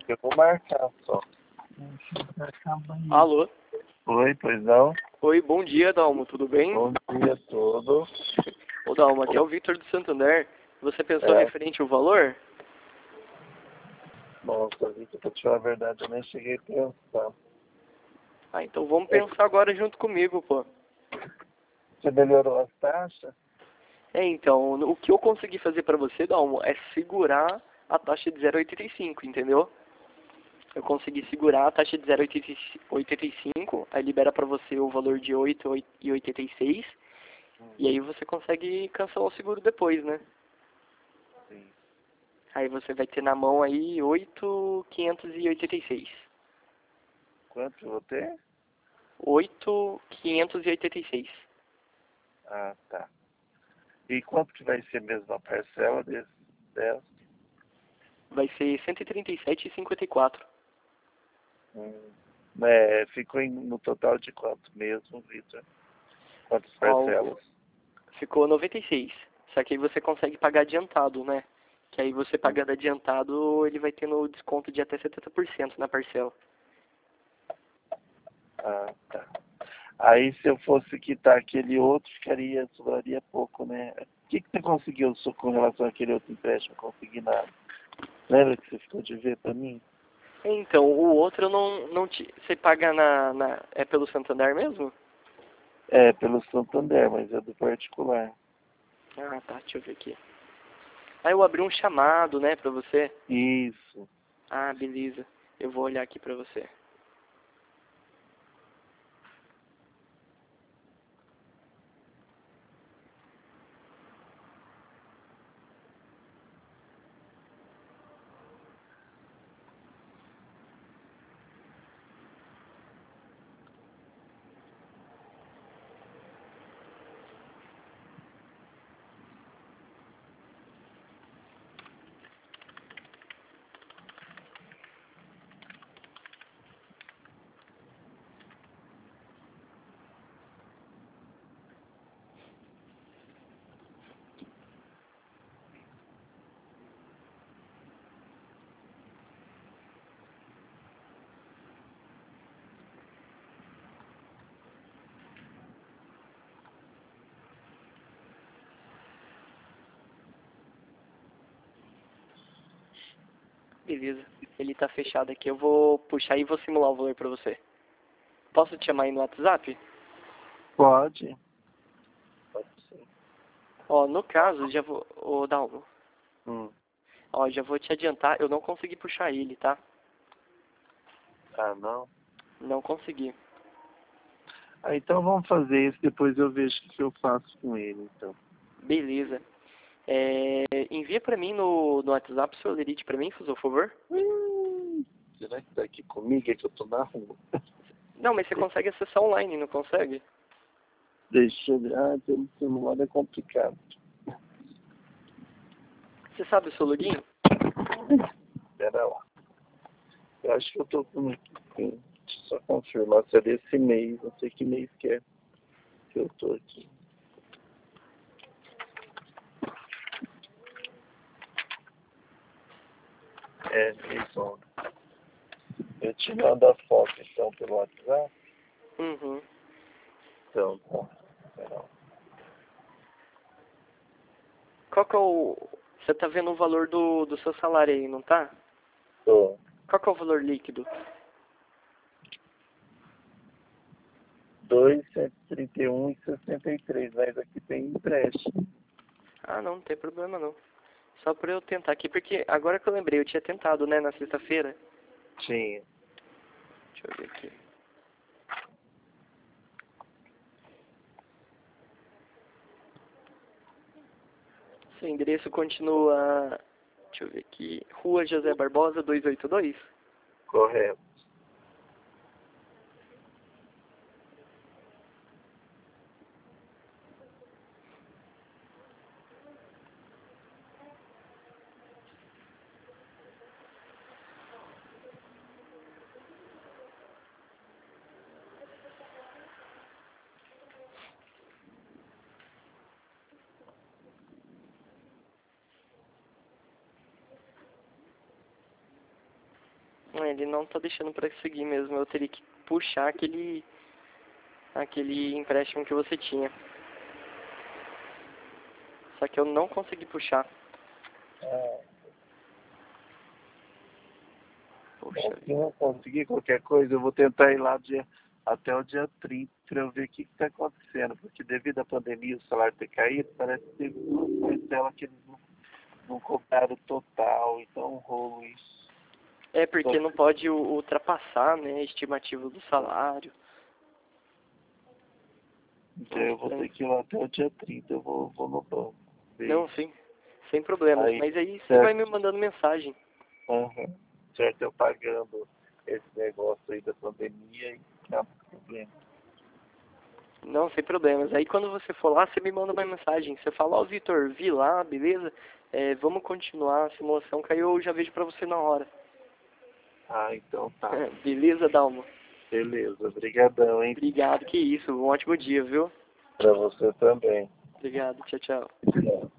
Eu vou marcar só. Alô? Oi, pois não? Oi, bom dia, Dalmo, tudo bem? Bom dia todo. Ô, Dalmo, aqui é o Victor do Santander. Você pensou referente ao valor? Nossa, Vitor, pra te falar a verdade, eu nem cheguei a pensar. Ah, então vamos pensar agora junto comigo, pô. Você melhorou as taxas? Então, o que eu consegui fazer pra você, Dalmo, é segurar a taxa de 0,85, entendeu? Eu consegui segurar a taxa de 0,85, aí libera pra você o valor de 8,86, e aí você consegue cancelar o seguro depois, né? Sim. Aí você vai ter na mão aí 8.586. Quanto eu vou ter? 8.586. Ah, tá. E quanto que vai ser mesmo a parcela dessa? Vai ser 137,54. Ficou no total de quanto mesmo, Vitor? Quantas Ó, parcelas? ficou 96. Só que aí você consegue pagar adiantado, né? Que aí você pagando adiantado, ele vai tendo desconto de até 70% na parcela. Ah, tá. Aí se eu fosse quitar aquele outro, sobraria pouco, né? O que você conseguiu com relação àquele outro empréstimo? Não consegui nada. Lembra que você ficou de ver pra mim? Então, o outro eu não te... Você paga é pelo Santander mesmo? É, pelo Santander, mas é do particular. Ah, tá, deixa eu ver aqui. Aí eu abri um chamado, né, pra você. Isso. Ah, beleza. Eu vou olhar aqui pra você. Beleza. Ele tá fechado aqui. Eu vou puxar e vou simular o valor pra você. Posso te chamar aí no WhatsApp? Pode. Pode sim. Ó, no caso, já vou... Ô, Dalmo. Ó, já vou te adiantar. Eu não consegui puxar ele, tá? Ah, não? Não consegui. Ah, então vamos fazer isso, depois eu vejo o que eu faço com ele, então. Beleza. Envia pra mim no WhatsApp o seu lerite pra mim, por favor. Será que tá aqui comigo? É que eu tô na rua. Não, mas você consegue acessar online, não consegue? Deixa eu ver. Ah, pelo celular é complicado. Você sabe o seu login? Pera lá. Eu acho que eu tô com... Deixa eu só confirmar se é desse mês. Não sei que mês que é que eu tô aqui. É, isso. Eu te mando a foto, então, pelo WhatsApp. Uhum. Então, tá. Pera lá. Qual que é o... Você tá vendo o valor do seu salário aí, não tá? Tô. Qual que é o valor líquido? 2.131,63, mas aqui tem empréstimo. Ah, não tem problema não. Só pra eu tentar aqui, porque agora que eu lembrei, eu tinha tentado, né, na sexta-feira. Tinha. Deixa eu ver aqui. Seu endereço continua... Deixa eu ver aqui. Rua José Barbosa, 282? Correto. Ele não tá deixando pra seguir mesmo. Eu teria que puxar aquele empréstimo que você tinha. Só que eu não consegui puxar. Ah, Poxa se vida. não conseguir qualquer coisa, eu vou tentar ir lá até o dia 30 para eu ver o que está acontecendo. Porque devido à pandemia, o salário ter caído, parece que teve uma parcela que eles não cobraram total. Então, um rolo isso. É Só porque não que pode ultrapassar, né, a estimativa do salário. então, eu vou ter que ir lá até o dia 30, eu vou no banco. Ver Não, isso. sim. Sem problemas. Aí, Mas aí você vai certo, me mandando mensagem. aham, certo, eu pagando esse negócio aí da pandemia e não tem problema. Não, sem problemas. Aí quando você for lá, você me manda uma mensagem. Você fala, ó, Vitor, vi lá, beleza? Vamos continuar a simulação, que aí eu já vejo pra você na hora. Ah, então tá. Beleza, Dalma? Beleza, obrigadão, hein? Obrigado, que isso. Um ótimo dia, viu? Pra você também. Obrigado, tchau, tchau. Tchau.